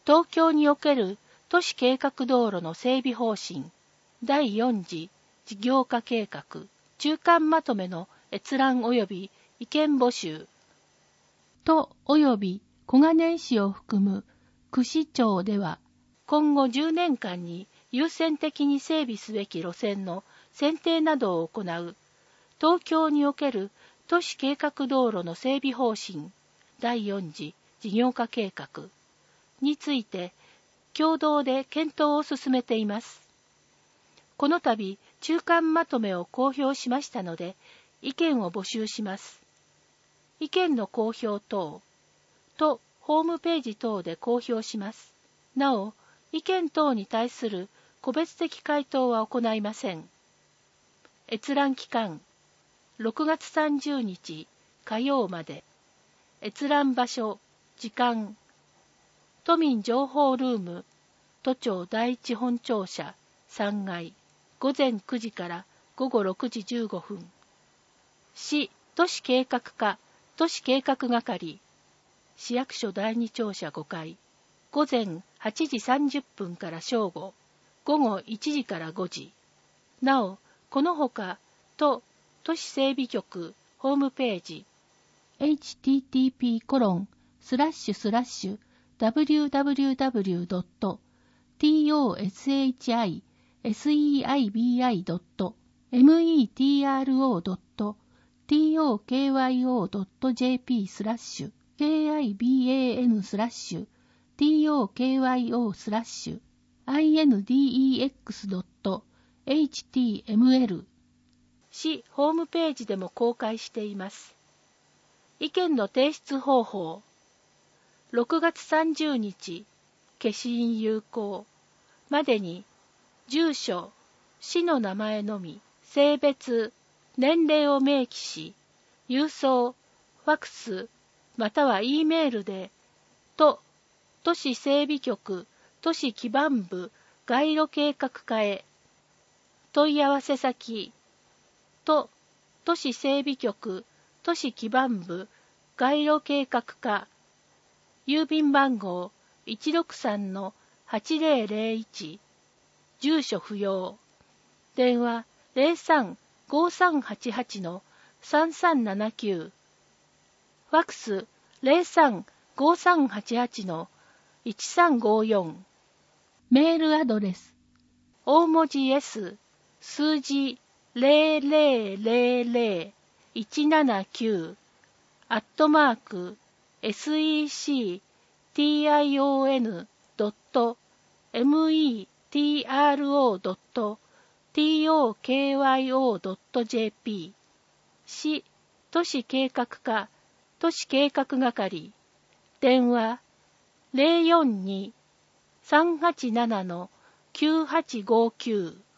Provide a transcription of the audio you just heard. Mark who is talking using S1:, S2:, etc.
S1: 東京における都市計画道路の整備方針第4次事業化計画中間まとめの閲覧及び意見募集都及び小金井市を含む区市町では今後10年間に優先的に整備すべき路線の選定などを行う東京における都市計画道路の整備方針第4次事業化計画について共同で検討を進めています。この度中間まとめを公表しましたので意見を募集します。意見の公表等とホームページ等で公表します。なお、意見等に対する個別的回答は行いません。閲覧期間6月30日火曜まで。閲覧場所、時間都民情報ルーム都庁第一本庁舎3階午前9時から午後6時15分市都市計画課都市計画係市役所第二庁舎5階午前8時30分から正午午後1時から5時なおこのほか都市整備局ホームページhttp://www.tokyo.kiban/kiban/index.html 市ホームページでも公開しています。意見の提出方法6月30日消印有効までに住所、市の名前のみ、性別、年齢を明記し、郵送、ファクス、または E メールで、都市整備局、都市基盤部、街路計画課へ、問い合わせ先、都市整備局、都市基盤部、街路計画課、郵便番号 163-8001、住所不要、電話03-5388-3379、ファクス03-5388-1354、メールアドレス、大文字 S、数字0000-179、section.metro.tokyo.jp 市都市計画課都市計画係電話042-387-9859